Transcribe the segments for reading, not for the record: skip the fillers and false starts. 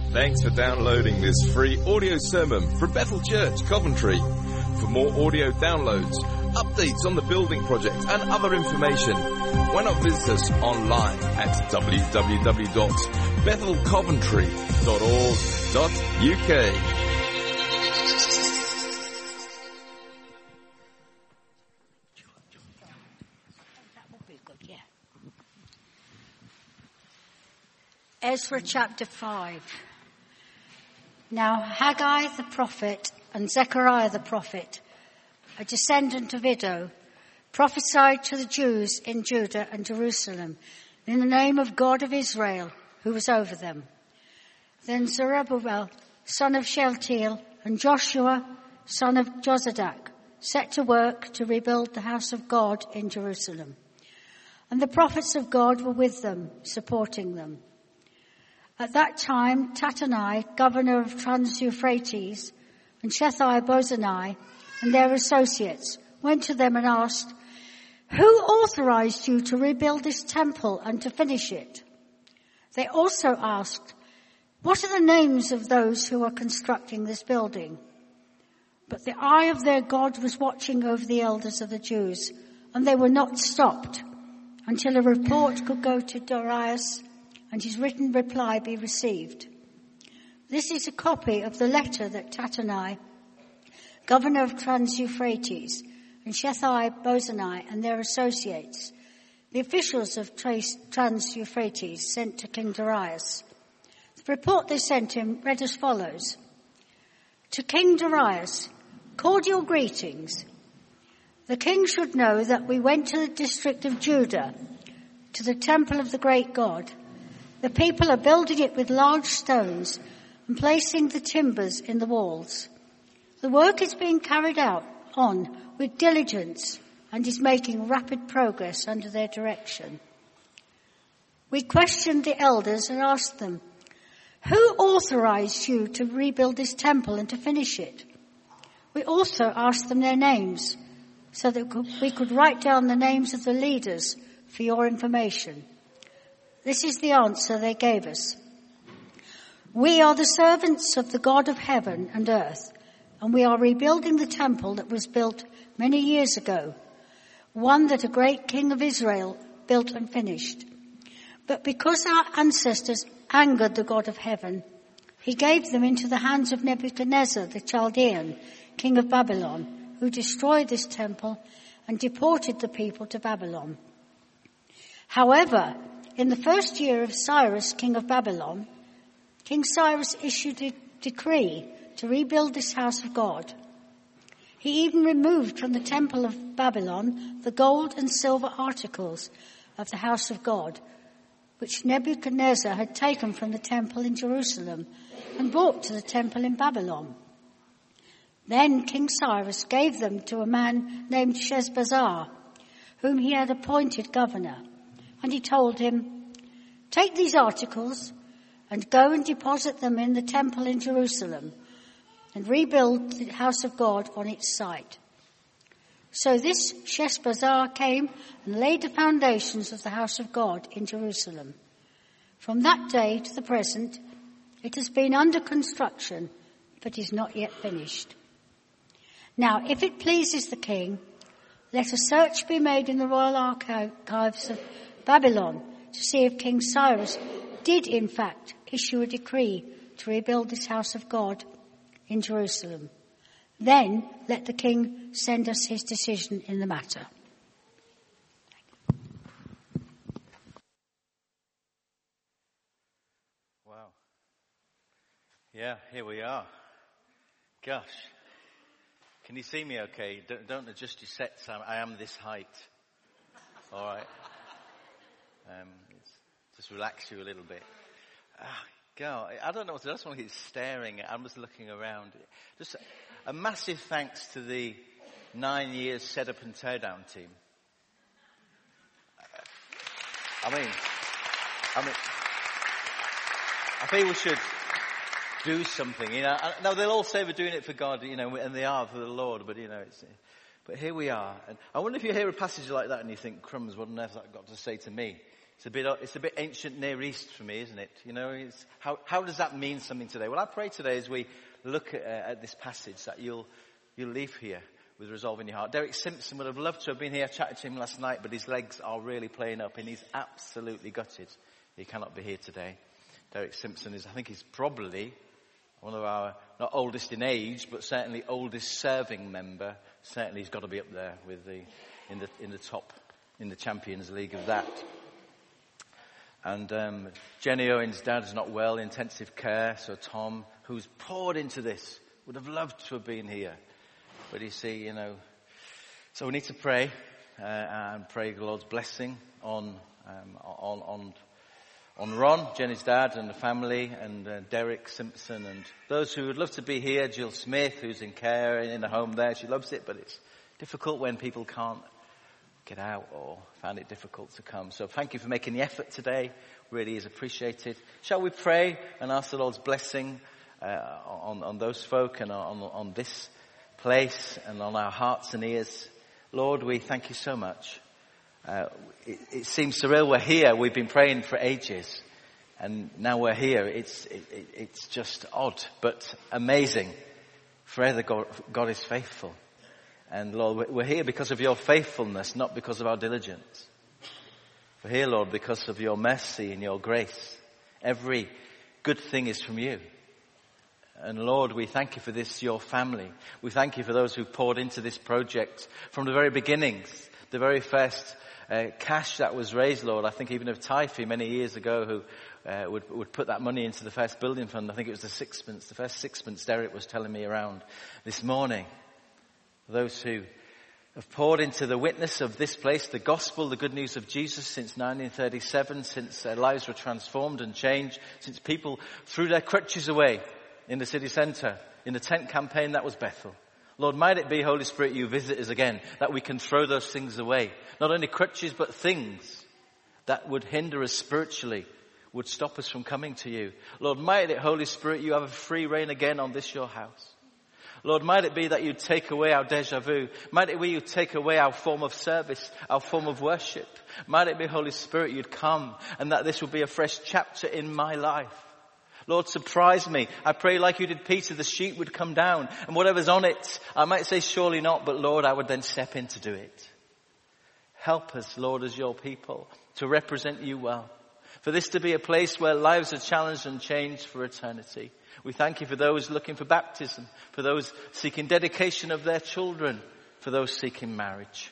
Thanks for downloading this free audio sermon from Bethel Church, Coventry. For more audio downloads, updates on the building project and other information, why not visit us online at www.bethelcoventry.org.uk. Ezra chapter 5. Now Haggai the prophet and Zechariah the prophet, a descendant of Iddo, prophesied to the Jews in Judah and Jerusalem in the name of God of Israel, who was over them. Then Zerubbabel, son of Shealtiel, and Joshua, son of Jozadak, set to work to rebuild the house of God in Jerusalem. And the prophets of God were with them, supporting them. At that time, Tattenai, governor of Trans-Euphrates, and Shethai-Bozenai and their associates went to them and asked, "Who authorized you to rebuild this temple and to finish it?" They also asked, "What are the names of those who are constructing this building?" But the eye of their God was watching over the elders of the Jews, and they were not stopped until a report could go to Darius and his written reply be received. This is a copy of the letter that Tattenai, governor of Trans-Euphrates, and Shethai-Bozenai and their associates, the officials of Trans-Euphrates, sent to King Darius. The report they sent him read as follows. To King Darius, cordial greetings. The king should know that we went to the district of Judah, to the temple of the great God. The people are building it with large stones and placing the timbers in the walls. The work is being carried on with diligence and is making rapid progress under their direction. We questioned the elders and asked them, "Who authorized you to rebuild this temple and to finish it?" We also asked them their names so that we could write down the names of the leaders for your information. This is the answer they gave us. We are the servants of the God of heaven and earth, and we are rebuilding the temple that was built many years ago, one that a great king of Israel built and finished. But because our ancestors angered the God of heaven, he gave them into the hands of Nebuchadnezzar the Chaldean, king of Babylon, who destroyed this temple and deported the people to Babylon. However, in the first year of Cyrus, king of Babylon, King Cyrus issued a decree to rebuild this house of God. He even removed from the temple of Babylon the gold and silver articles of the house of God, which Nebuchadnezzar had taken from the temple in Jerusalem and brought to the temple in Babylon. Then King Cyrus gave them to a man named Sheshbazzar, whom he had appointed governor. And he told him, "Take these articles and go and deposit them in the temple in Jerusalem and rebuild the house of God on its site." So this Sheshbazzar came and laid the foundations of the house of God in Jerusalem. From that day to the present, it has been under construction, but is not yet finished. Now, if it pleases the king, let a search be made in the royal archives of Babylon to see if King Cyrus did in fact issue a decree to rebuild this house of God in Jerusalem. Then let the king send us his decision in the matter. Wow. Yeah, here we are. Gosh. Can you see me okay? Don't adjust your sets. I am this height. All right. Just relax you a little bit. God, I don't know what to do. I just want to keep staring. I'm just looking around. Just a massive thanks to the 9 years set up and tear down team. I think we should do something. Now they'll all say we're doing it for God, and they are for the Lord. But but here we are. And I wonder if you hear a passage like that and you think, "Crumbs, what on earth has that got to say to me?" It's a bit ancient Near East for me, isn't it? You know, how does that mean something today? Well, I pray today as we look at this passage that you'll leave here with resolve in your heart. Derek Simpson would have loved to have been here. I chatted to him last night, but his legs are really playing up and he's absolutely gutted. He cannot be here today. Derek Simpson I think he's probably one of our, not oldest in age, but certainly oldest serving member. Certainly he's got to be up there with in the top, in the Champions League of that. And Jenny Owen's dad is not well, intensive care, so Tom, who's poured into this, would have loved to have been here. But you see, you know, so we need to pray and pray the Lord's blessing on Ron, Jenny's dad, and the family, and Derek Simpson, and those who would love to be here. Jill Smith, who's in care in the home there, she loves it, but it's difficult when people can't get out or find it difficult to come. So thank you for making the effort today. Really is appreciated. Shall we pray and ask the Lord's blessing on those folk and on this place and on our hearts and ears? Lord, we thank you so much. It seems surreal we're here. We've been praying for ages, and now we're here. It's just odd, but amazing. Forever God is faithful. And Lord, we're here because of your faithfulness, not because of our diligence. We're here, Lord, because of your mercy and your grace. Every good thing is from you. And Lord, we thank you for this, your family. We thank you for those who poured into this project from the very beginnings, the very first cash that was raised, Lord. I think even of Typhy many years ago, who would put that money into the first building fund. I think it was the first sixpence Derek was telling me around this morning. Those who have poured into the witness of this place, the gospel, the good news of Jesus since 1937, since their lives were transformed and changed, since people threw their crutches away in the city centre, in the tent campaign that was Bethel. Lord, might it be, Holy Spirit, you visit us again, that we can throw those things away. Not only crutches, but things that would hinder us spiritually, would stop us from coming to you. Lord, might it, Holy Spirit, you have a free reign again on this your house. Lord, might it be that you take away our déjà vu. Might it be you take away our form of service, our form of worship. Might it be, Holy Spirit, you'd come and that this would be a fresh chapter in my life. Lord, surprise me. I pray like you did Peter, the sheet would come down and whatever's on it, I might say surely not, but Lord, I would then step in to do it. Help us, Lord, as your people to represent you well. For this to be a place where lives are challenged and changed for eternity. We thank you for those looking for baptism, for those seeking dedication of their children, for those seeking marriage.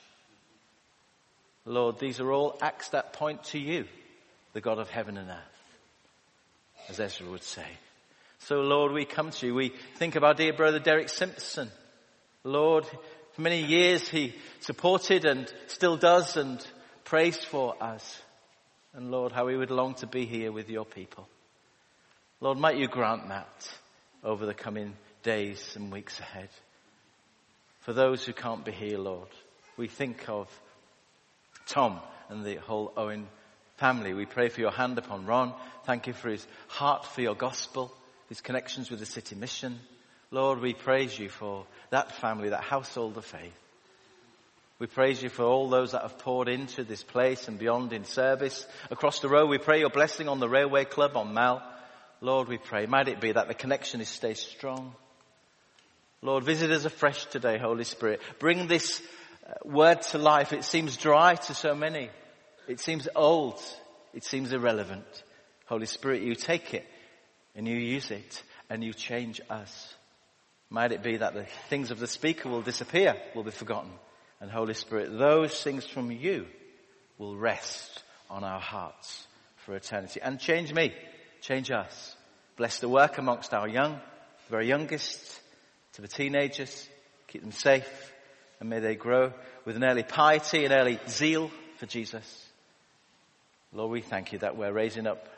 Lord, these are all acts that point to you, the God of heaven and earth, as Ezra would say. So, Lord, we come to you. We think of our dear brother Derek Simpson. Lord, for many years he supported and still does and prays for us. And Lord, how we would long to be here with your people. Lord, might you grant that over the coming days and weeks ahead. For those who can't be here, Lord, we think of Tom and the whole Owen family. We pray for your hand upon Ron. Thank you for his heart for your gospel, his connections with the city mission. Lord, we praise you for that family, that household of faith. We praise you for all those that have poured into this place and beyond in service. Across the road, we pray your blessing on the Railway Club, on Mal. Lord, we pray, might it be that the connection is stay strong. Lord, visit us afresh today, Holy Spirit. Bring this word to life. It seems dry to so many. It seems old. It seems irrelevant. Holy Spirit, you take it and you use it and you change us. Might it be that the things of the speaker will disappear, will be forgotten. And Holy Spirit, those things from you will rest on our hearts for eternity. And change me, change us. Bless the work amongst our young, the very youngest, to the teenagers. Keep them safe. And may they grow with an early piety and early zeal for Jesus. Lord, we thank you that we're raising up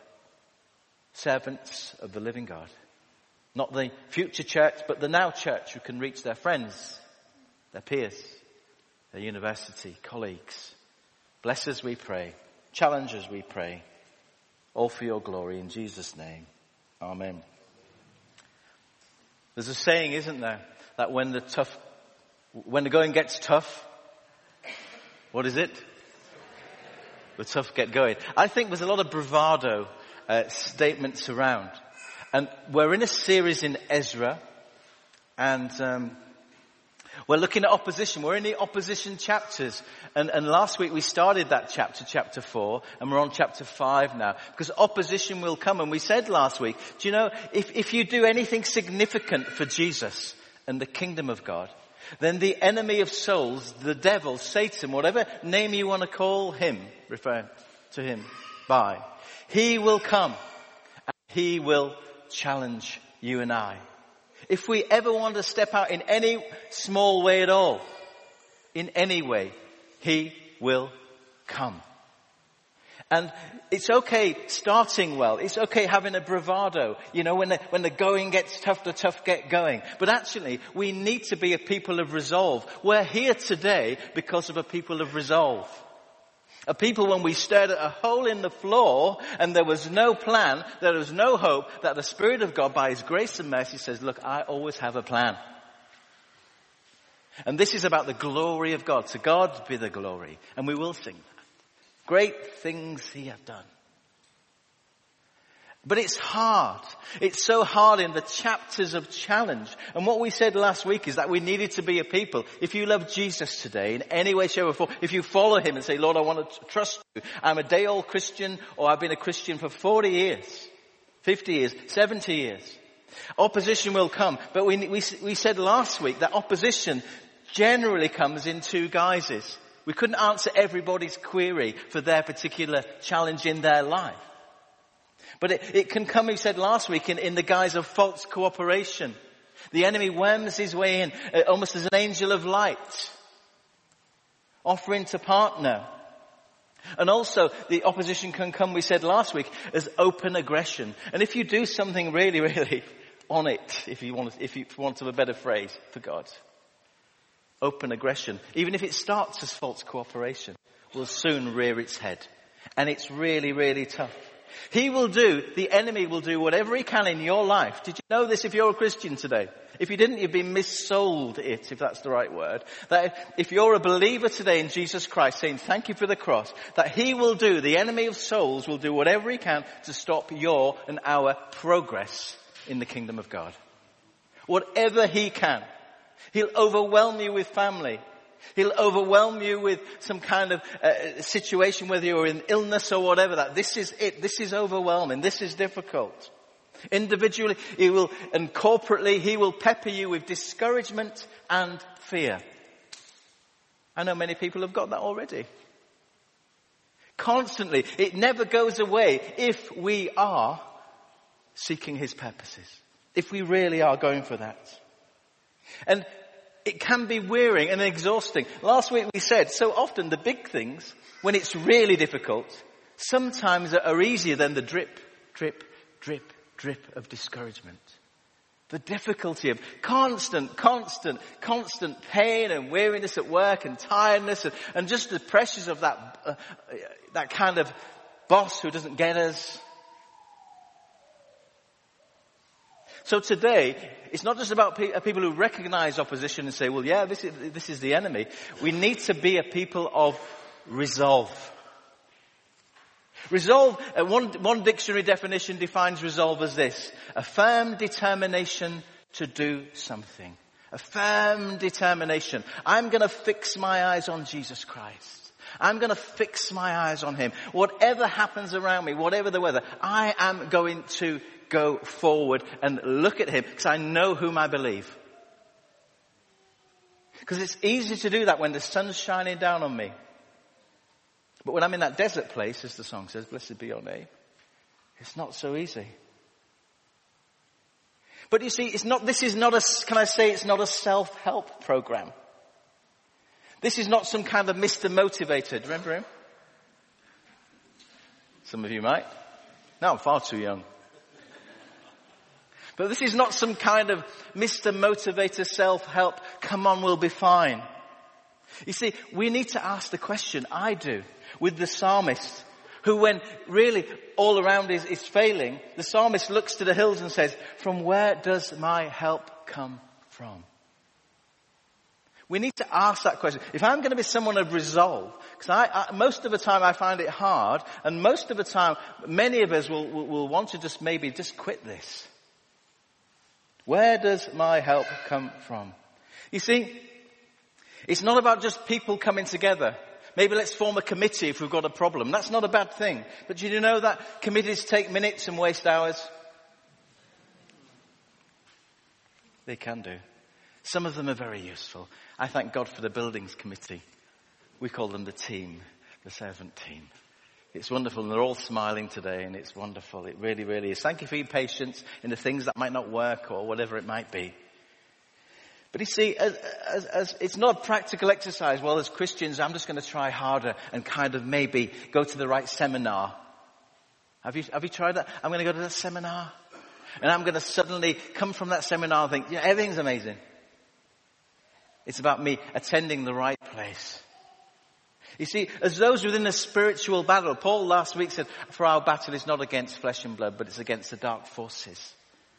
servants of the living God. Not the future church, but the now church who can reach their friends, their peers, their university colleagues. Bless us, we pray. Challenge us, we pray. All for your glory in Jesus' name. Amen. There's a saying, isn't there, that when the going gets tough, what is it? the tough get going. I think there's a lot of bravado statements around. And we're in a series in Ezra, and we're looking at opposition. We're in the opposition chapters. And last week we started that chapter 4, and we're on chapter 5 now. Because opposition will come. And we said last week, do you know, if you do anything significant for Jesus and the kingdom of God, then the enemy of souls, the devil, Satan, whatever name you want to call him, refer to him by, he will come and he will challenge you and I. If we ever want to step out in any small way at all, in any way, he will come. And it's okay starting well. It's okay having a bravado. You know, when the going gets tough, the tough get going. But actually, we need to be a people of resolve. We're here today because of a people of resolve. A people when we stared at a hole in the floor and there was no plan, there was no hope, that the Spirit of God by His grace and mercy says, look, I always have a plan. And this is about the glory of God. To God be the glory. And we will sing that. Great things He hath done. But it's hard. It's so hard in the chapters of challenge. And what we said last week is that we needed to be a people. If you love Jesus today in any way, shape or form, if you follow Him and say, Lord, I want to trust you. I'm a day old Christian, or I've been a Christian for 40 years, 50 years, 70 years. Opposition will come. But we said last week that opposition generally comes in two guises. We couldn't answer everybody's query for their particular challenge in their life. But it can come, we said last week, in the guise of false cooperation. The enemy worms his way in, almost as an angel of light, offering to partner. And also, the opposition can come, we said last week, as open aggression. And if you do something really, really on it, if you want to have a better phrase for God, open aggression, even if it starts as false cooperation, will soon rear its head. And it's really, really tough. The enemy will do whatever he can in your life. Did you know this if you're a Christian today? If you didn't, you've been missold it, if that's the right word. That if you're a believer today in Jesus Christ, saying thank you for the cross, that the enemy of souls will do whatever he can to stop your and our progress in the kingdom of God. Whatever he can. He'll overwhelm you with family. He'll overwhelm you with some kind of situation, whether you're in illness or whatever. That this is it. This is overwhelming. This is difficult. Individually, and corporately, he will pepper you with discouragement and fear. I know many people have got that already. Constantly. It never goes away if we are seeking his purposes. If we really are going for that. And it can be wearing and exhausting. Last week we said, so often the big things, when it's really difficult, sometimes are easier than the drip, drip, drip, drip of discouragement. The difficulty of constant pain and weariness at work and tiredness and just the pressures of that kind of boss who doesn't get us. So today, it's not just about people who recognize opposition and say, well, yeah, this is the enemy. We need to be a people of resolve. Resolve, one dictionary definition defines resolve as this: a firm determination to do something. A firm determination. I'm going to fix my eyes on Jesus Christ. I'm going to fix my eyes on him. Whatever happens around me, whatever the weather, I am going to go forward and look at him because I know whom I believe. Because it's easy to do that when the sun's shining down on me. But when I'm in that desert place, as the song says, blessed be your name, it's not so easy. But you see, this is not a self-help program. This is not some kind of Mr. Motivator. Remember him? Some of you might. No, I'm far too young. But this is not some kind of Mr. Motivator self-help, come on, we'll be fine. You see, we need to ask the question, I do, with the psalmist, who when really all around is failing, the psalmist looks to the hills and says, from where does my help come from? We need to ask that question. If I'm going to be someone of resolve, because most of the time I find it hard, and most of the time many of us will want to just quit this. Where does my help come from? You see, it's not about just people coming together. Maybe let's form a committee if we've got a problem. That's not a bad thing. But do you know that committees take minutes and waste hours? They can do. Some of them are very useful. I thank God for the buildings committee. We call them the team, the servant team. It's wonderful, and they're all smiling today, and it's wonderful. It really, really is. Thank you for your patience in the things that might not work or whatever it might be. But you see, as it's not a practical exercise. Well, as Christians, I'm just going to try harder and kind of maybe go to the right seminar. Have you tried that? I'm going to go to that seminar. And I'm going to suddenly come from that seminar and think, yeah, everything's amazing. It's about me attending the right place. You see, as those within a spiritual battle, Paul last week said, for our battle is not against flesh and blood, but it's against the dark forces.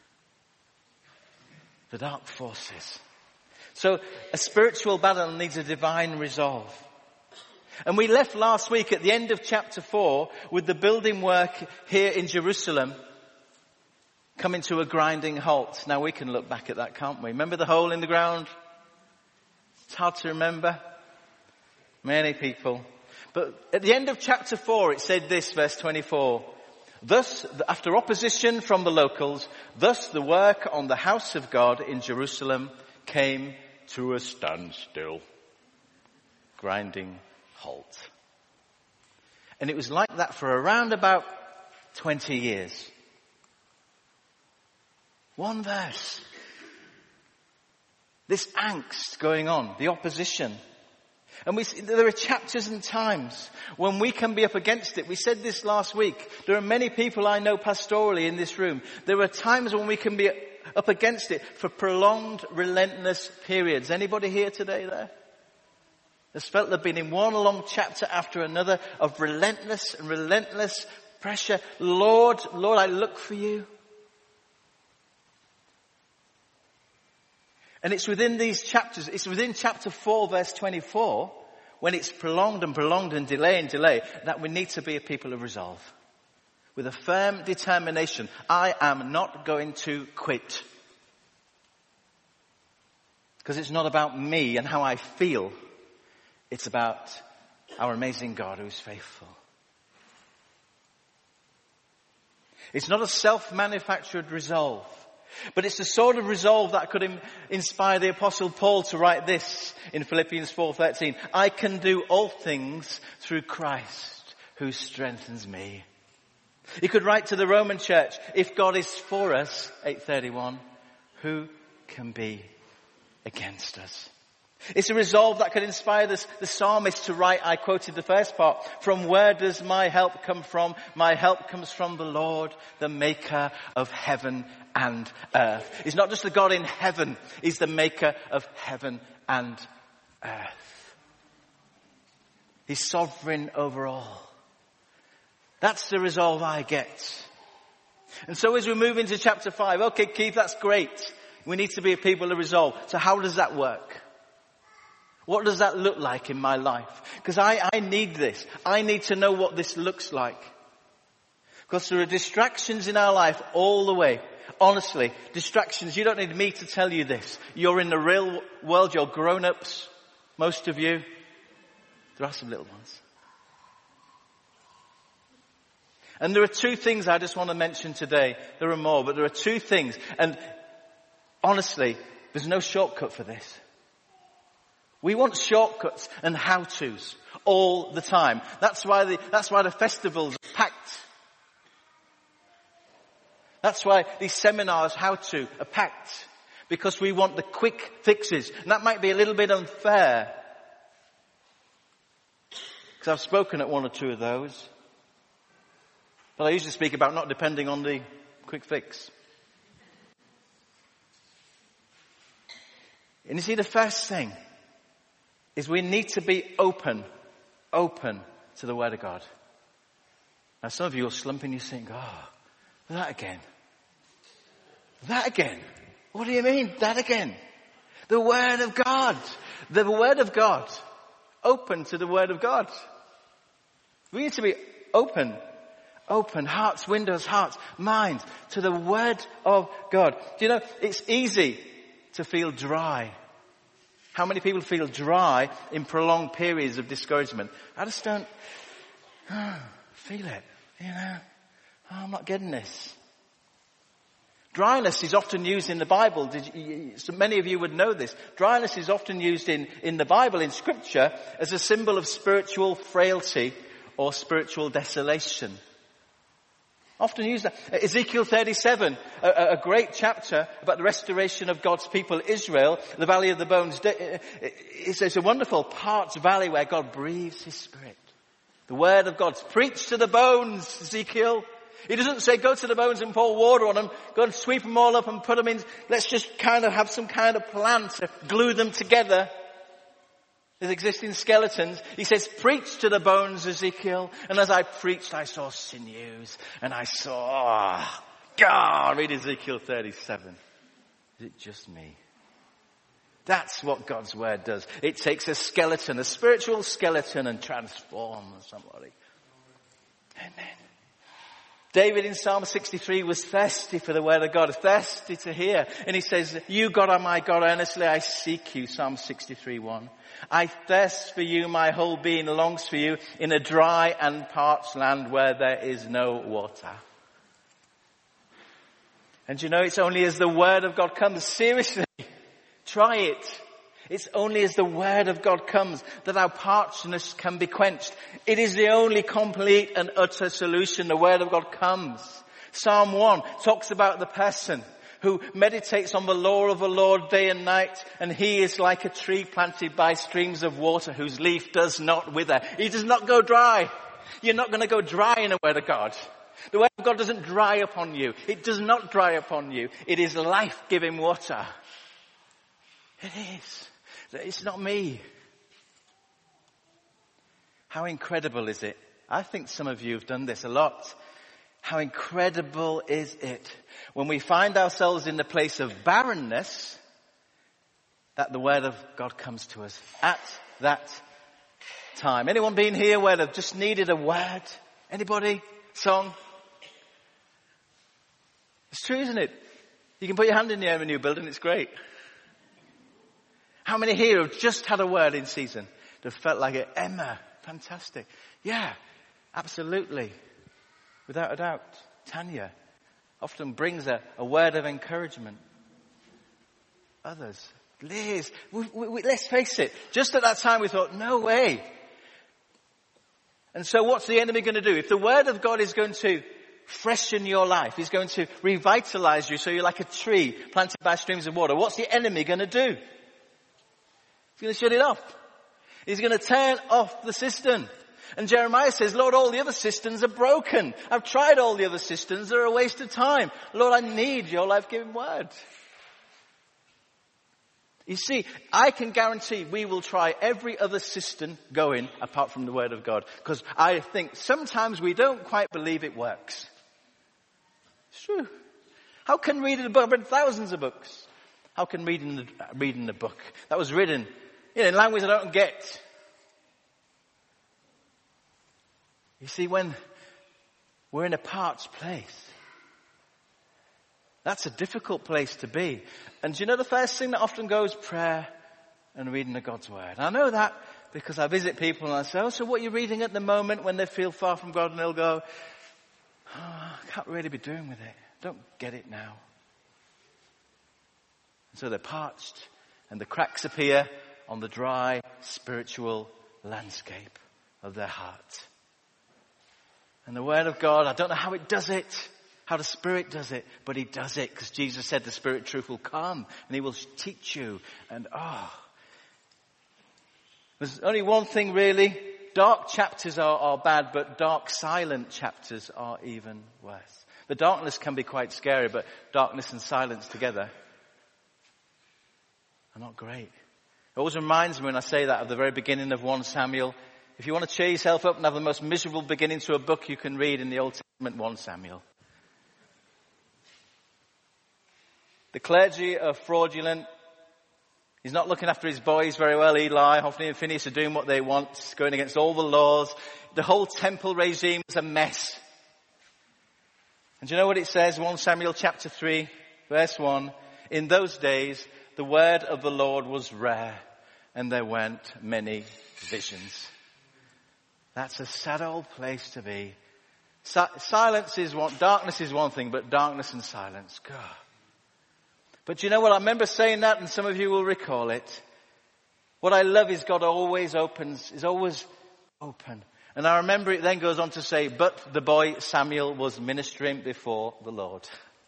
The dark forces. So a spiritual battle needs a divine resolve. And we left last week at the end of chapter 4 with the building work here in Jerusalem coming to a grinding halt. Now we can look back at that, can't we? Remember the hole in the ground? It's hard to remember. Many people. But at the end of chapter 4 it said this, verse 24. Thus, after opposition from the locals, thus the work on the house of God in Jerusalem came to a standstill. Grinding halt. And it was like that for around about 20 years. One verse. This angst going on, the opposition. And we see there are chapters and times when we can be up against it. We said this last week. There are many people I know pastorally in this room. There are times when we can be up against it for prolonged, relentless periods. Anybody here today there? Has felt they've been in one long chapter after another of relentless and relentless pressure. Lord, I look for you. And it's within these chapters, it's within chapter 4 verse 24, when it's prolonged and delay, that we need to be a people of resolve. With a firm determination, I am not going to quit. Because it's not about me and how I feel. It's about our amazing God who's faithful. It's not a self-manufactured resolve. But it's the sort of resolve that could inspire the Apostle Paul to write this in Philippians 4:13. I can do all things through Christ who strengthens me. He could write to the Roman church, if God is for us, 8:31, who can be against us? It's a resolve that could inspire the psalmist to write, I quoted the first part, from where does my help come from? My help comes from the Lord, the maker of heaven and earth. He's not just the God in heaven, he's the maker of heaven and earth. He's sovereign over all. That's the resolve I get. And so as we move into chapter 5, okay, Keith, that's great. We need to be a people of resolve. So how does that work? What does that look like in my life? Because I need this. I need to know what this looks like. Because there are distractions in our life all the way. Honestly, distractions, you don't need me to tell you this. You're in the real world, you're grown-ups, most of you. There are some little ones. And there are two things I just want to mention today. There are more, but there are two things. And honestly, there's no shortcut for this. We want shortcuts and how-tos all the time. That's why the festivals are packed. That's why these seminars, how-to, are packed. Because we want the quick fixes. And that might be a little bit unfair. Because I've spoken at one or two of those. But I usually speak about not depending on the quick fix. And you see, the first thing is we need to be open to the Word of God. Now some of you are slumping, you're saying, that again. That again. What do you mean, that again? The Word of God. The Word of God. Open to the Word of God. We need to be open. Open hearts, windows, hearts, minds to the Word of God. Do you know, it's easy to feel dry. How many people feel dry in prolonged periods of discouragement? I just don't feel it, you know. Oh, I'm not getting this. Dryness is often used in the Bible. So many of you would know this. Dryness is often used in the Bible, in Scripture, as a symbol of spiritual frailty or spiritual desolation. Often used that. Ezekiel 37, a great chapter about the restoration of God's people Israel, the Valley of the Bones. It's a wonderful parched valley where God breathes His Spirit. The Word of God's preached to the bones, Ezekiel. He doesn't say go to the bones and pour water on them, go and sweep them all up and put them in. Let's just kind of have some kind of plan to glue them together as existing skeletons. He says, preach to the bones, Ezekiel. And as I preached, I saw sinews and I saw, God, read Ezekiel 37. Is it just me? That's what God's Word does. It takes a skeleton, a spiritual skeleton, and transforms somebody. Amen. David in Psalm 63 was thirsty for the Word of God, thirsty to hear. And he says, you God are my God, earnestly I seek you, Psalm 63:1. I thirst for you, my whole being longs for you, in a dry and parched land where there is no water. And you know, it's only as the Word of God comes, seriously, try it. It's only as the Word of God comes that our parchedness can be quenched. It is the only complete and utter solution. The Word of God comes. Psalm 1 talks about the person who meditates on the law of the Lord day and night, and he is like a tree planted by streams of water whose leaf does not wither. He does not go dry. You're not going to go dry in the Word of God. The Word of God doesn't dry upon you. It does not dry upon you. It is life-giving water. It is. It's not me. How incredible is it? I think some of you have done this a lot. How incredible is it when we find ourselves in the place of barrenness that the Word of God comes to us at that time. Anyone been here where they've just needed a word? Anybody? Song? It's true, isn't it? You can put your hand in the air in a new building, it's great. How many here have just had a word in season that felt like it? Emma, fantastic. Yeah, absolutely. Without a doubt. Tanya often brings a word of encouragement. Others. Liz, let's face it. Just at that time we thought, no way. And so what's the enemy going to do? If the Word of God is going to freshen your life, he's going to revitalize you so you're like a tree planted by streams of water, what's the enemy going to do? He's going to shut it off. He's going to turn off the cistern. And Jeremiah says, Lord, all the other cisterns are broken. I've tried all the other cisterns. They're a waste of time. Lord, I need your life-giving word. You see, I can guarantee we will try every other cistern going apart from the Word of God. Because I think sometimes we don't quite believe it works. It's true. How can reading a book? I've read thousands of books. How can reading a book that was written in language I don't get? You see, when we're in a parched place, that's a difficult place to be. And do you know the first thing that often goes? Prayer and reading of God's Word. And I know that because I visit people and I say, so what are you reading at the moment, when they feel far from God? And they'll go, I can't really be doing with it. Don't get it now. And so they're parched and the cracks appear on the dry spiritual landscape of their heart. And the Word of God, I don't know how it does it, how the Spirit does it, but He does it because Jesus said the Spirit of truth will come and He will teach you. And there's only one thing really. Dark chapters are bad, but dark silent chapters are even worse. The darkness can be quite scary, but darkness and silence together are not great. It always reminds me when I say that of the very beginning of 1 Samuel. If you want to cheer yourself up and have the most miserable beginning to a book you can read in the Old Testament, 1 Samuel. The clergy are fraudulent. He's not looking after his boys very well. Eli, Hophni and Phinehas are doing what they want, going against all the laws. The whole temple regime is a mess. And do you know what it says? 1 Samuel chapter 3, verse 1. In those days, the word of the Lord was rare, and there weren't many visions. That's a sad old place to be. Silence is darkness is one thing, but darkness and silence, God. But you know what? I remember saying that, and some of you will recall it. What I love is God always is always open. And I remember it then goes on to say, but the boy Samuel was ministering before the Lord.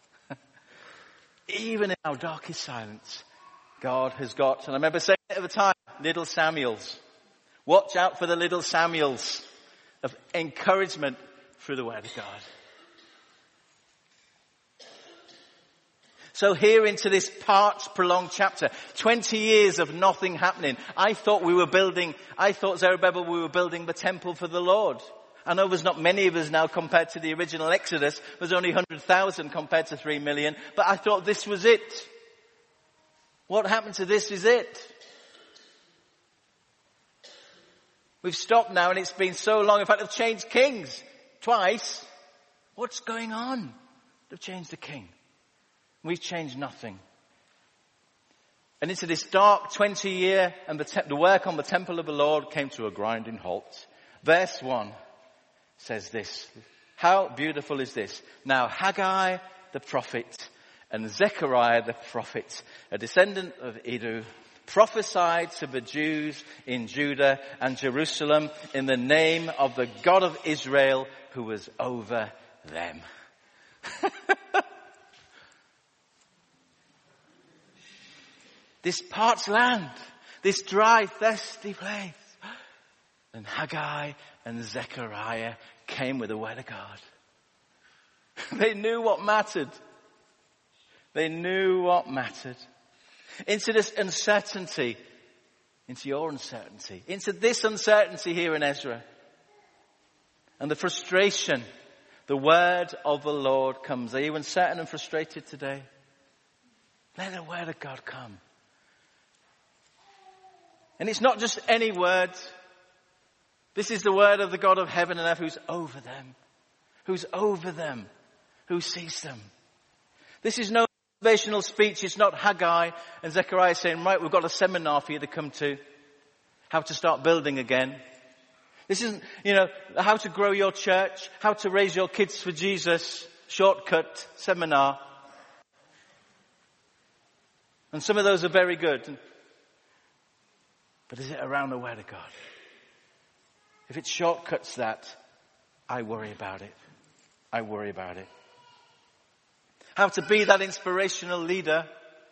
Even in our darkest silence, God has got, and I remember saying it at the time, little Samuels. Watch out for the little Samuels of encouragement through the word of God. So here into this parched, prolonged chapter, 20 years of nothing happening. I thought Zerubbabel, we were building the temple for the Lord. I know there's not many of us now compared to the original Exodus. There's only 100,000 compared to 3 million. But I thought this was it. What happened to this is it. We've stopped now and it's been so long. In fact, they've changed kings twice. What's going on? They've changed the king. We've changed nothing. And into this dark 20 year and the work on the temple of the Lord came to a grinding halt. Verse 1 says this. How beautiful is this? Now Haggai the prophet and Zechariah the prophet, a descendant of Iddo, prophesied to the Jews in Judah and Jerusalem in the name of the God of Israel who was over them. This parched land, this dry, thirsty place. And Haggai and Zechariah came with the word of God. They knew what mattered. They knew what mattered. Into this uncertainty, into your uncertainty, into this uncertainty here in Ezra. And the frustration, the word of the Lord comes. Are you uncertain and frustrated today? Let the word of God come. And it's not just any word. This is the word of the God of heaven and earth who's over them. Who's over them. Who sees them. This is no motivational speech. It's not Haggai and Zechariah saying, right, we've got a seminar for you to come to. How to start building again. This isn't, how to grow your church. How to raise your kids for Jesus. Shortcut seminar. And some of those are very good. But is it around the word of God? If it shortcuts that, I worry about it. I worry about it. How to be that inspirational leader.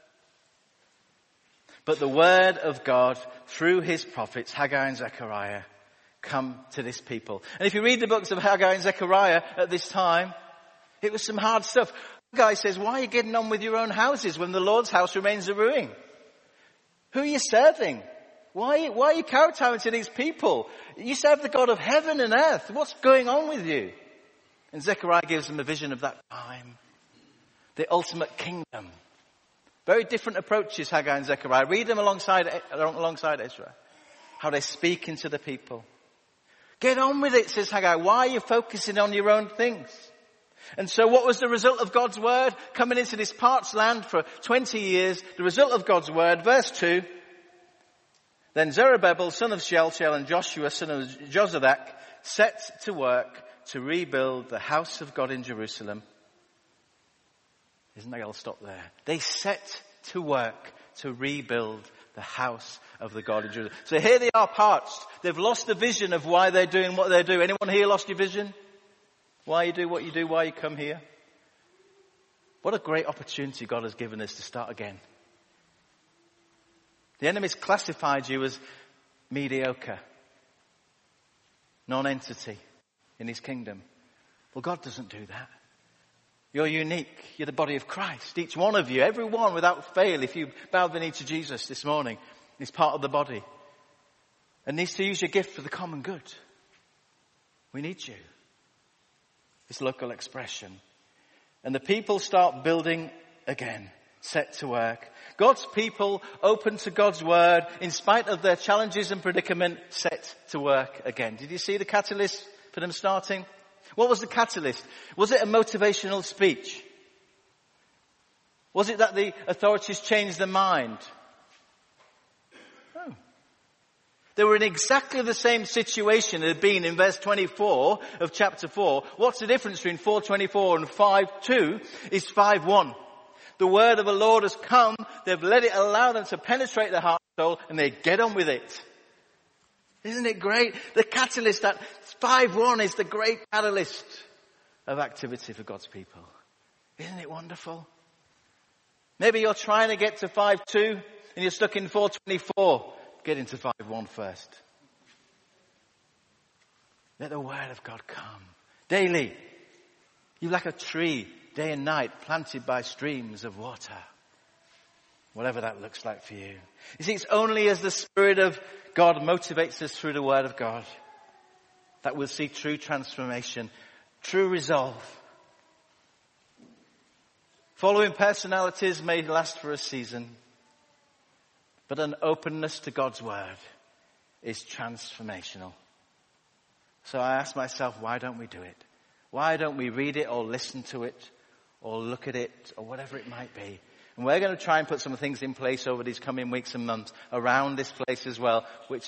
But the word of God, through his prophets, Haggai and Zechariah, come to this people. And if you read the books of Haggai and Zechariah at this time, it was some hard stuff. Haggai says, why are you getting on with your own houses when the Lord's house remains a ruin? Who are you serving? Why are you kowtowing to these people? You serve the God of heaven and earth. What's going on with you? And Zechariah gives them a vision of that time. The ultimate kingdom. Very different approaches, Haggai and Zechariah. Read them alongside Ezra. How they speak into the people. Get on with it, says Haggai. Why are you focusing on your own things? And so what was the result of God's word coming into this parched land for 20 years? The result of God's word, verse 2. Then Zerubbabel, son of Shealtiel, and Joshua, son of Jozadak, set to work to rebuild the house of God in Jerusalem. Isn't that? I'll stop there. They set to work to rebuild the house of the God in Jerusalem. So here they are parched. They've lost the vision of why they're doing what they do. Anyone here lost your vision? Why you do what you do, why you come here? What a great opportunity God has given us to start again. The enemy's classified you as mediocre, non-entity in his kingdom. Well, God doesn't do that. You're unique. You're the body of Christ. Each one of you, every one without fail, if you bow the knee to Jesus this morning, is part of the body and needs to use your gift for the common good. We need you. This local expression. And the people start building again. set to work. God's people, open to God's word, in spite of their challenges and predicament, set to work again. Did you see the catalyst for them starting? What was the catalyst? Was it a motivational speech? Was it that the authorities changed their mind? No. They were in exactly the same situation they had been in verse 24 of chapter 4. What's the difference between 4:24 and 5:2 is 5:1. The word of the Lord has come, they've let it allow them to penetrate their heart and soul, and they get on with it. Isn't it great? The catalyst, that 5:1 is the great catalyst of activity for God's people. Isn't it wonderful? Maybe you're trying to get to 5:2 and you're stuck in 4:24. Get into 5:1 first. Let the word of God come daily. You're like a tree, day and night, planted by streams of water. Whatever that looks like for you. You see, it's only as the Spirit of God motivates us through the word of God that we'll see true transformation, true resolve. Following personalities may last for a season, but an openness to God's word is transformational. So I ask myself, why don't we do it? Why don't we read it or listen to it or look at it or whatever it might be? And we're going to try and put some things in place over these coming weeks and months around this place as well, which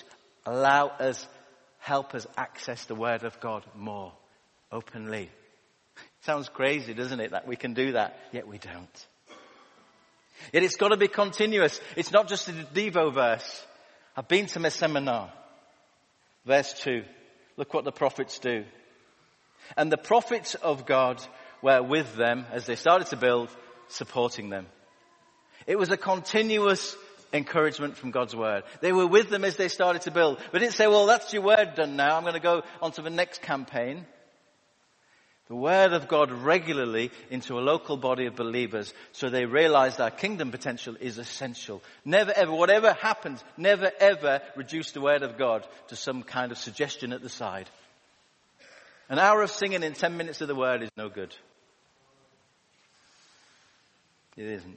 help us access the word of God more openly. Sounds crazy, doesn't it, that we can do that, yet we don't. Yet it's got to be continuous. It's not just a Devo verse. I've been to my seminar. Verse 2. Look what the prophets do. And the prophets of God were with them as they started to build, supporting them. It was a continuous encouragement from God's word. They were with them as they started to build. They didn't say, well, that's your word done now. I'm going to go on to the next campaign. The word of God regularly into a local body of believers so they realized our kingdom potential is essential. Never ever, whatever happens, never ever reduce the word of God to some kind of suggestion at the side. An hour of singing in 10 minutes of the word is no good. It isn't.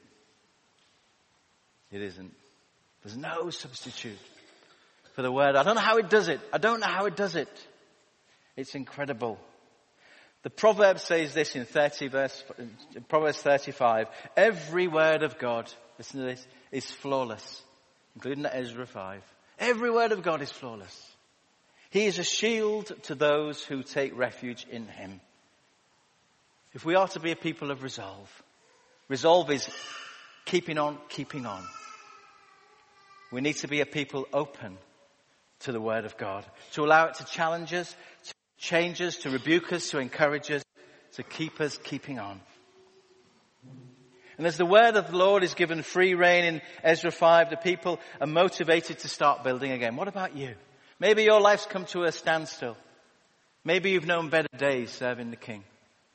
It isn't. There's no substitute for the word. I don't know how it does it. It's incredible. The proverb says this in Proverbs 35. Every word of God, listen to this, is flawless. Including the Ezra 5. Every word of God is flawless. He is a shield to those who take refuge in him. If we are to be a people of resolve is keeping on. We need to be a people open to the word of God, to allow it to challenge us, to change us, to rebuke us, to encourage us, to keep us keeping on. And as the word of the Lord is given free rein in Ezra 5, the people are motivated to start building again. What about you? Maybe your life's come to a standstill. Maybe you've known better days serving the King.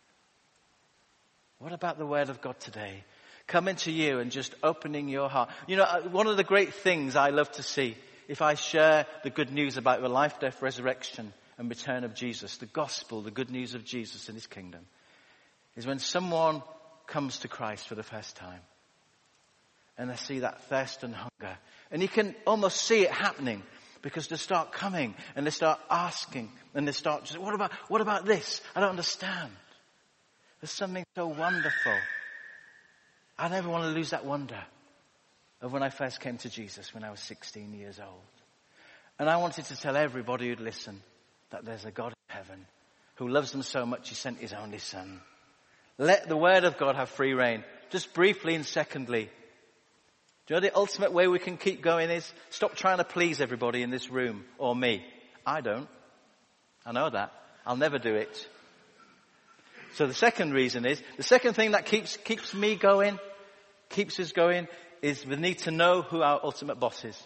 What about the word of God today? Coming to you and just opening your heart. You know, one of the great things I love to see, if I share the good news about the life, death, resurrection and return of Jesus, the gospel, the good news of Jesus and his kingdom, is when someone comes to Christ for the first time and they see that thirst and hunger. And you can almost see it happening because they start coming and they start asking and they start just, what about this? I don't understand. There's something so wonderful. I never want to lose that wonder of when I first came to Jesus when I was 16 years old. And I wanted to tell everybody who'd listen that there's a God in heaven who loves them so much he sent his only son. Let the word of God have free rein. Just briefly and secondly, do you know the ultimate way we can keep going is stop trying to please everybody in this room or me. I don't. I know that. I'll never do it. So the second reason is, the second thing that keeps me going, keeps us going, is the need to know who our ultimate boss is.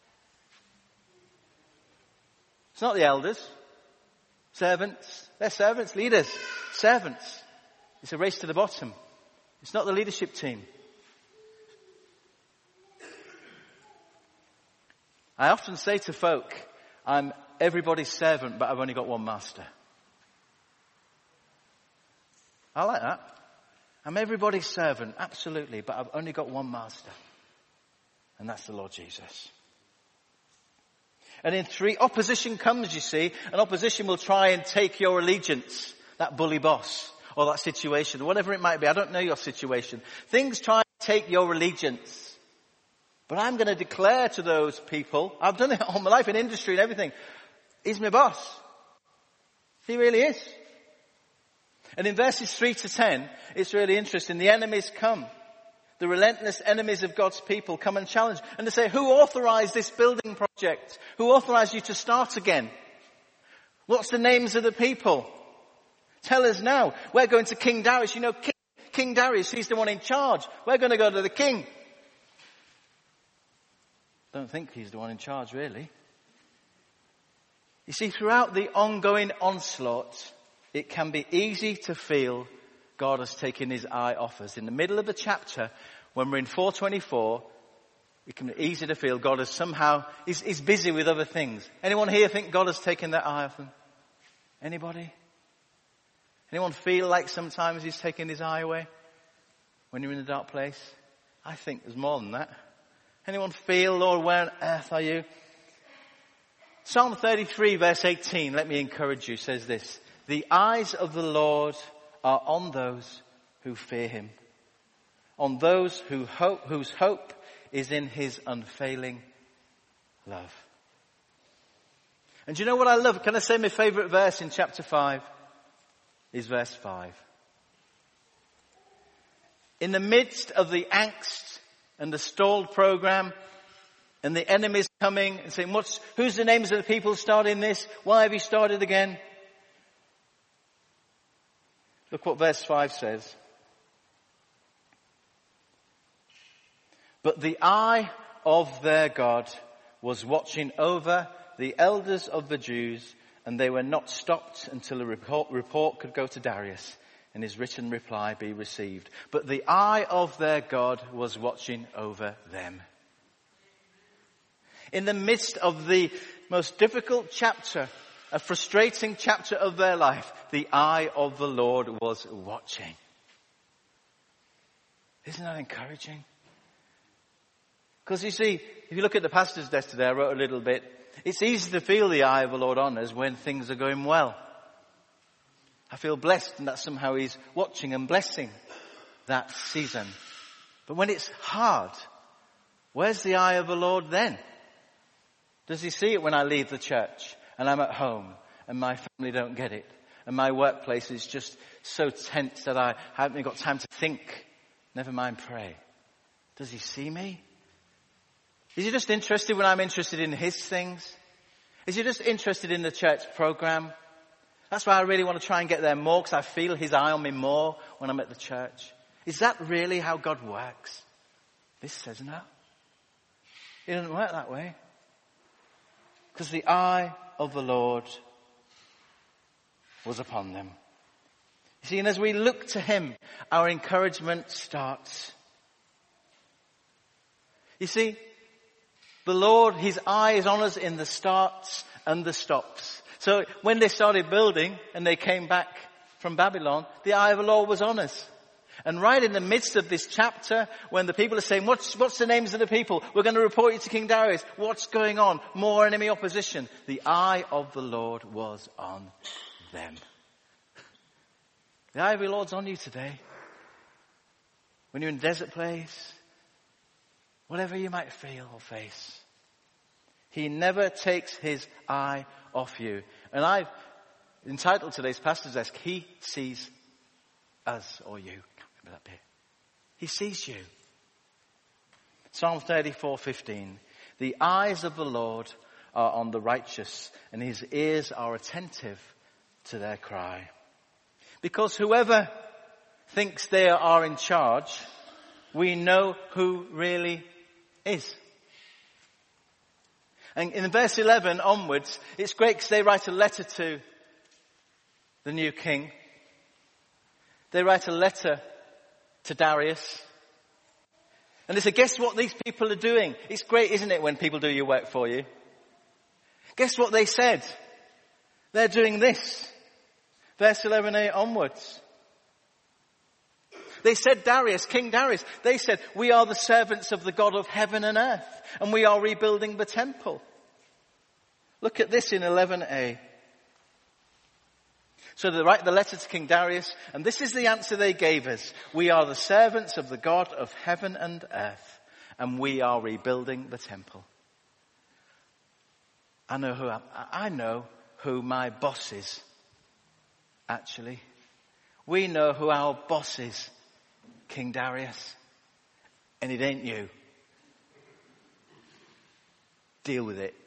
It's not the elders. Servants. They're servants, leaders. Servants. It's a race to the bottom. It's not the leadership team. I often say to folk, I'm everybody's servant, but I've only got one master. I like that. I'm everybody's servant, absolutely, but I've only got one master. And that's the Lord Jesus. And in 3, opposition comes, you see, and opposition will try and take your allegiance, that bully boss, or that situation, whatever it might be. I don't know your situation. Things try to take your allegiance. But I'm going to declare to those people, I've done it all my life in industry and everything, he's my boss. He really is. And in verses 3 to 10, it's really interesting. The enemies come. The relentless enemies of God's people come and challenge. And they say, who authorized this building project? Who authorized you to start again? What's the names of the people? Tell us now. We're going to King Darius. You know, King Darius, he's the one in charge. We're going to go to the king. Don't think he's the one in charge, really. You see, throughout the ongoing onslaught, it can be easy to feel God has taken his eye off us. In the middle of the chapter, when we're in 4:24, it can be easy to feel God has somehow, he's busy with other things. Anyone here think God has taken their eye off them? Anybody? Anyone feel like sometimes he's taken his eye away when you're in a dark place? I think there's more than that. Anyone feel, Lord, where on earth are you? Psalm 33 verse 18, let me encourage you, says this. The eyes of the Lord are on those who fear him, on those whose hope is in his unfailing love. And do you know what I love? Can I say my favorite verse in chapter 5 is verse 5. In the midst of the angst and the stalled program and the enemies coming and saying, who's the names of the people starting this? Why have you started again? Look what verse 5 says. But the eye of their God was watching over the elders of the Jews, and they were not stopped until a report could go to Darius and his written reply be received. But the eye of their God was watching over them. In the midst of the most difficult chapter, a frustrating chapter of their life, the eye of the Lord was watching. Isn't that encouraging? Because you see, if you look at the pastor's desk today, I wrote a little bit, it's easy to feel the eye of the Lord on us when things are going well. I feel blessed and that somehow he's watching and blessing that season. But when it's hard, where's the eye of the Lord then? Does he see it when I leave the church and I'm at home and my family don't get it and my workplace is just so tense that I haven't even got time to think, never mind pray? Does he see me? Is he just interested when I'm interested in his things? Is he just interested in the church program? That's why I really want to try and get there more, because I feel his eye on me more when I'm at the church. Is that really how God works? This says no. It doesn't work that way. Because the eye of the Lord was upon them. You see, and as we look to him, our encouragement starts. You see, the Lord, his eye is on us in the starts and the stops. So when they started building and they came back from Babylon, the eye of the Lord was on us. And right in the midst of this chapter, when the people are saying, what's the names of the people? We're going to report you to King Darius. What's going on? More enemy opposition. The eye of the Lord was on them. The eye of the Lord's on you today. When you're in a desert place, whatever you might feel or face, he never takes his eye off you. And I've entitled today's pastor's desk, he sees us or you. Can't remember that bit. He sees you. Psalm 34:15. The eyes of the Lord are on the righteous, and his ears are attentive to their cry. Because whoever thinks they are in charge, we know who really is. And in verse 11 onwards, it's great because they write a letter to the new king. They write a letter to Darius. And they say, guess what these people are doing? It's great, isn't it, when people do your work for you? Guess what they said? They're doing this. Verse 11a onwards. They said Darius, King Darius, they said, we are the servants of the God of heaven and earth, and we are rebuilding the temple. Look at this in 11a. So they write the letter to King Darius, and this is the answer they gave us. We are the servants of the God of heaven and earth, and we are rebuilding the temple. I know who my boss is, actually. We know who our boss is, King Darius, and it ain't you. Deal with it.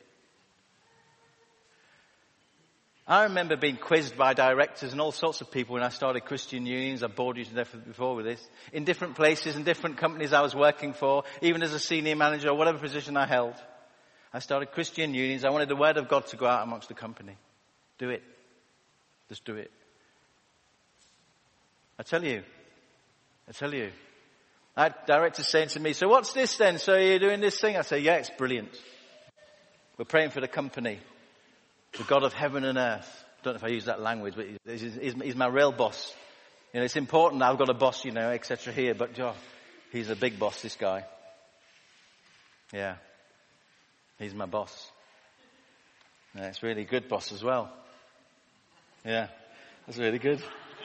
I remember being quizzed by directors and all sorts of people when I started Christian Unions. I bored you to death before with this. In different places and different companies I was working for, even as a senior manager or whatever position I held. I started Christian Unions. I wanted the word of God to go out amongst the company. Do it. Just do it. I tell you. I had directors saying to me, so what's this then? So you're doing this thing? I say, yeah, it's brilliant. We're praying for the company. The God of heaven and earth. I don't know if I use that language, but he's my real boss. You know, it's important that I've got a boss, you know, etc. here, but he's a big boss, this guy. Yeah. He's my boss. Yeah, it's really good boss as well. Yeah. That's really good.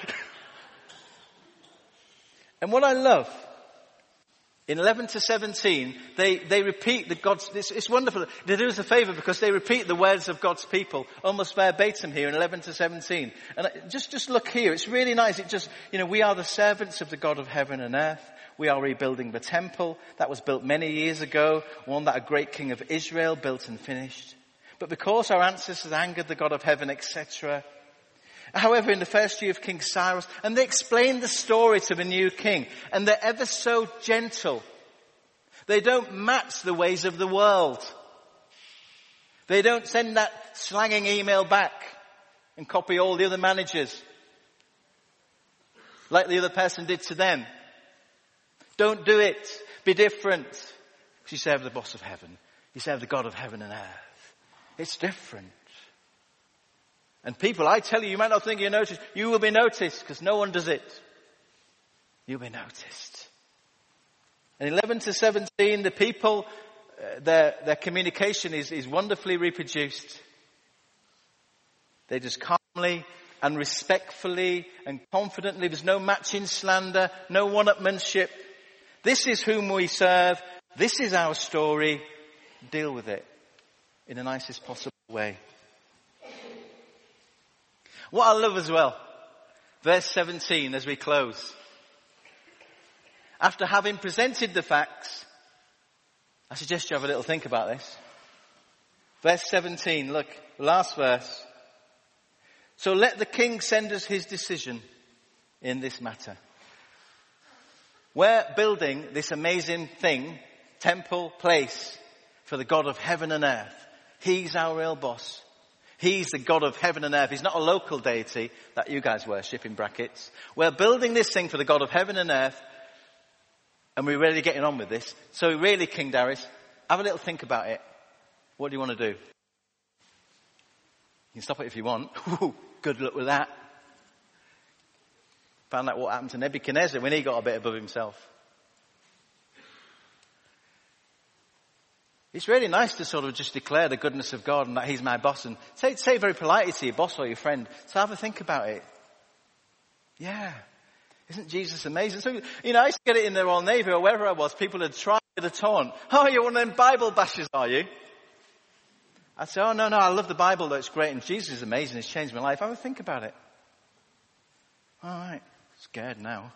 And what I love, in 11 to 17, they repeat it's wonderful. They do us a favor because they repeat the words of God's people almost verbatim here in 11 to 17. And just look here. It's really nice. We are the servants of the God of heaven and earth. We are rebuilding the temple that was built many years ago, one that a great king of Israel built and finished. But because our ancestors angered the God of heaven, etc. However, in the first year of King Cyrus, and they explain the story to the new king, and they're ever so gentle. They don't match the ways of the world. They don't send that slanging email back and copy all the other managers like the other person did to them. Don't do it. Be different. Because you serve the boss of heaven. You serve the God of heaven and earth. It's different. And people, I tell you might not think you're noticed. You will be noticed because no one does it. You'll be noticed. And 11 to 17, the people, their communication is wonderfully reproduced. They just calmly and respectfully and confidently, there's no matching slander, no one-upmanship. This is whom we serve. This is our story. Deal with it in the nicest possible way. What I love as well, verse 17 as we close. After having presented the facts, I suggest you have a little think about this. Verse 17, look, the last verse. So let the king send us his decision in this matter. We're building this amazing thing, temple, place, for the God of heaven and earth. He's our real boss. He's the God of heaven and earth. He's not a local deity that you guys worship in brackets. We're building this thing for the God of heaven and earth. And we're really getting on with this. So really, King Darius, have a little think about it. What do you want to do? You can stop it if you want. Good luck with that. Found out what happened to Nebuchadnezzar when he got a bit above himself. It's really nice to sort of just declare the goodness of God and that he's my boss and say very politely to your boss or your friend, so have a think about it. Yeah. Isn't Jesus amazing? So, I used to get it in the Royal Navy or wherever I was, people would try the taunt. Oh, you're one of them Bible bashers, are you? I'd say, oh, no, I love the Bible, though it's great and Jesus is amazing, it's changed my life. Have a think about it. All right. Scared now.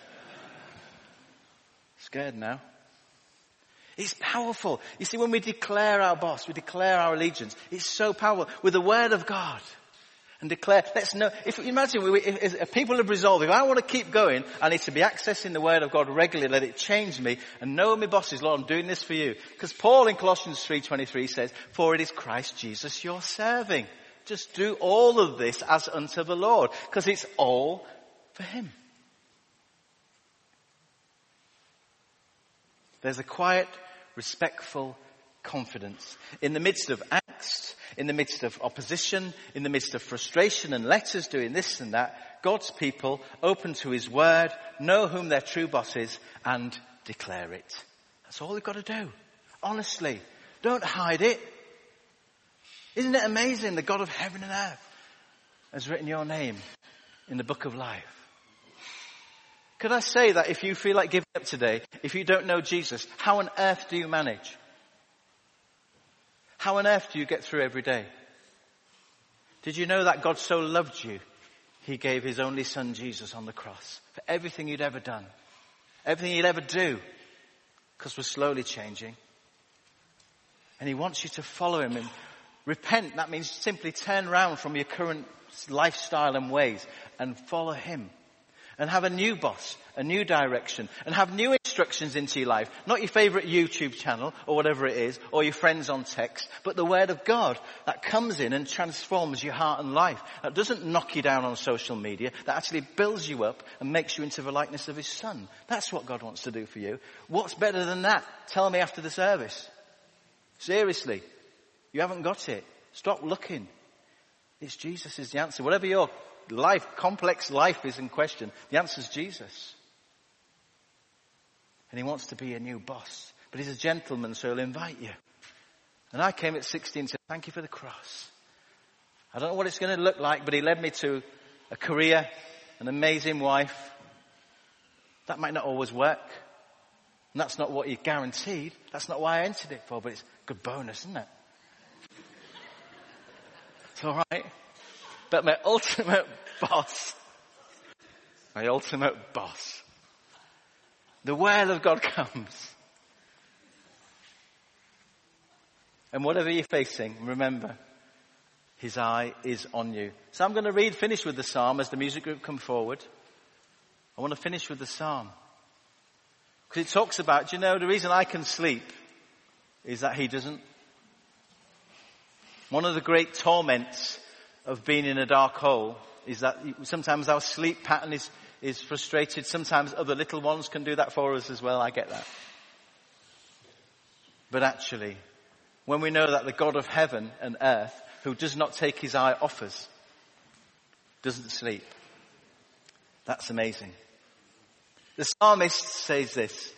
It's powerful. You see, when we declare our boss, we declare our allegiance, it's so powerful. With the word of God. And declare, let's know, if you imagine, if people have resolved, if I want to keep going, I need to be accessing the word of God regularly, let it change me, and know my bosses, Lord, I'm doing this for you. Because Paul in Colossians 3:23 says, for it is Christ Jesus you're serving. Just do all of this as unto the Lord, because it's all for him. There's a quiet, respectful confidence. In the midst of angst, in the midst of opposition, in the midst of frustration and letters doing this and that, God's people, open to his word, know whom their true boss is, and declare it. That's all we've got to do. Honestly. Don't hide it. Isn't it amazing? The God of heaven and earth has written your name in the book of life. Could I say that if you feel like giving up today, if you don't know Jesus, how on earth do you manage? How on earth do you get through every day? Did you know that God so loved you, he gave his only son Jesus on the cross for everything you'd ever done, everything you'd ever do, because we're slowly changing. And he wants you to follow him and repent. That means simply turn around from your current lifestyle and ways and follow him. And have a new boss, a new direction, and have new instructions into your life. Not your favorite YouTube channel or whatever it is, or your friends on text, but the word of God that comes in and transforms your heart and life. That doesn't knock you down on social media, that actually builds you up and makes you into the likeness of his son. That's what God wants to do for you. What's better than that? Tell me after the service. Seriously, you haven't got it. Stop looking. It's Jesus is the answer. Whatever your life, complex life is in question, the answer is Jesus. And he wants to be a new boss. But he's a gentleman, so he'll invite you. And I came at 16 and said, thank you for the cross. I don't know what it's going to look like, but he led me to a career, an amazing wife. That might not always work. And that's not what he guaranteed. That's not why I entered it for, but it's a good bonus, isn't it? It's all right. But my ultimate boss, the word of God comes. And whatever you're facing, remember, his eye is on you. So I'm going to finish with the psalm as the music group come forward. I want to finish with the psalm. Because it talks about, the reason I can sleep is that he doesn't. One of the great torments of being in a dark hole is that sometimes our sleep pattern is frustrated. Sometimes other little ones can do that for us as well. I get that. But actually, when we know that the God of heaven and earth, who does not take his eye off us, doesn't sleep, that's amazing. The psalmist says this: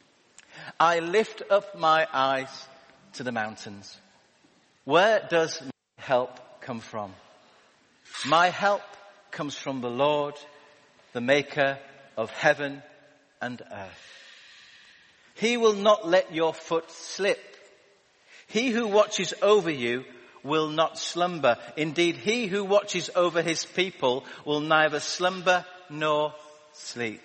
I lift up my eyes to the mountains. Where does my help come from? My help comes from the Lord, the maker of heaven and earth. He will not let your foot slip. He who watches over you will not slumber. Indeed, he who watches over his people will neither slumber nor sleep.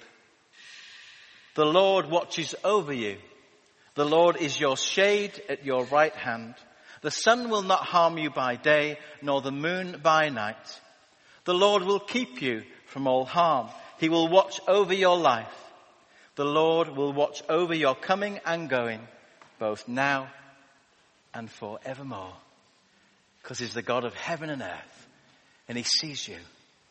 The Lord watches over you. The Lord is your shade at your right hand. The sun will not harm you by day, nor the moon by night. The Lord will keep you from all harm. He will watch over your life. The Lord will watch over your coming and going, both now and forevermore. Because he's the God of heaven and earth, and he sees you.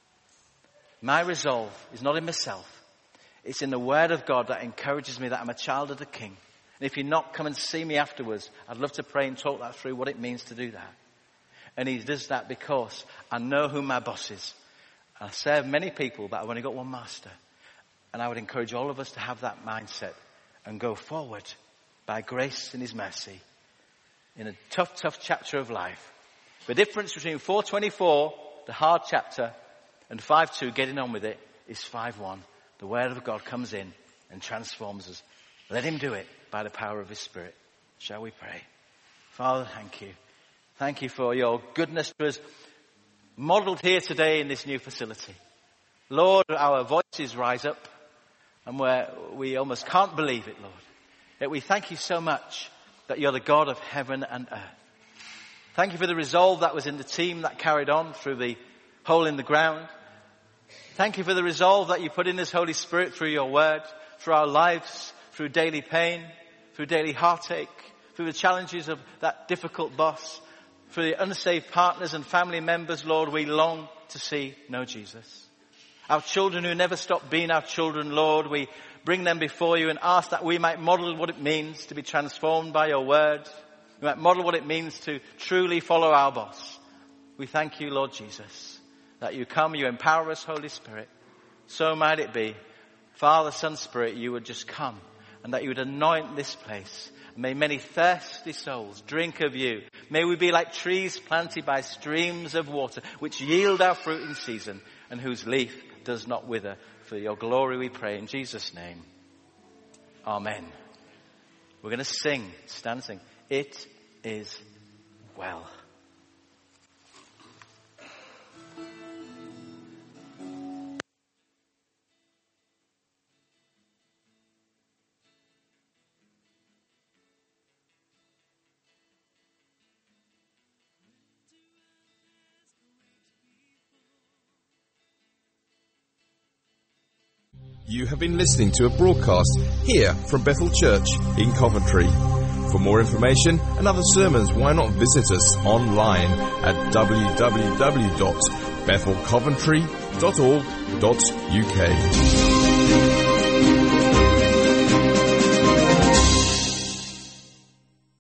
My resolve is not in myself. It's in the word of God that encourages me that I'm a child of the King. And if you're not, come and see me afterwards. I'd love to pray and talk that through, what it means to do that. And he does that because I know who my boss is. I serve many people, but I've only got one master. And I would encourage all of us to have that mindset and go forward by grace and his mercy in a tough chapter of life. The difference between 4:24, the hard chapter, and 5:2, getting on with it, is 5:1. The word of God comes in and transforms us. Let him do it by the power of his Spirit. Shall we pray? Father, thank you. Thank you for your goodness to us, modeled here today in this new facility. Lord, our voices rise up, and we almost can't believe it, Lord. Yet we thank you so much that you're the God of heaven and earth. Thank you for the resolve that was in the team that carried on through the hole in the ground. Thank you for the resolve that you put in this Holy Spirit through your word, through our lives, through daily pain, through daily heartache, through the challenges of that difficult boss, through the unsaved partners and family members. Lord, we long to know Jesus. Our children who never stop being our children, Lord, we bring them before you and ask that we might model what it means to be transformed by your word. We might model what it means to truly follow our boss. We thank you, Lord Jesus, that you come, you empower us, Holy Spirit. So might it be, Father, Son, Spirit, you would just come and that you would anoint this place. May many thirsty souls drink of you. May we be like trees planted by streams of water, which yield our fruit in season and whose leaf does not wither. For your glory we pray in Jesus' name. Amen. We're going to sing, stand and sing. It is well. You have been listening to a broadcast here from Bethel Church in Coventry. For more information and other sermons, why not visit us online at www.bethelcoventry.org.uk.